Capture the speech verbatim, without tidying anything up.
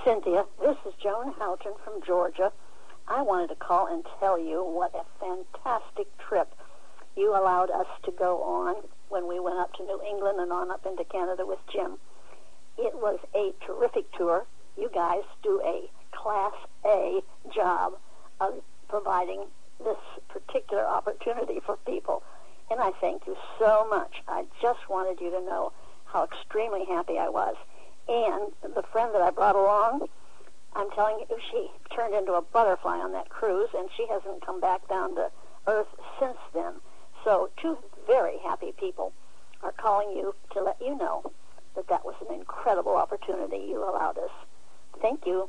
Cynthia, this is Joan Houghton from Georgia. I wanted to call and tell you what a fantastic trip you allowed us to go on when we went up to New England and on up into Canada with Jim. It was a terrific tour. You guys do a Class A job of providing this particular opportunity for people. And I thank you so much. I just wanted you to know how extremely happy I was. And the friend that I brought along, I'm telling you, she turned into a butterfly on that cruise, and she hasn't come back down to Earth since then. So two very happy people are calling you to let you know that that was an incredible opportunity you allowed us. Thank you.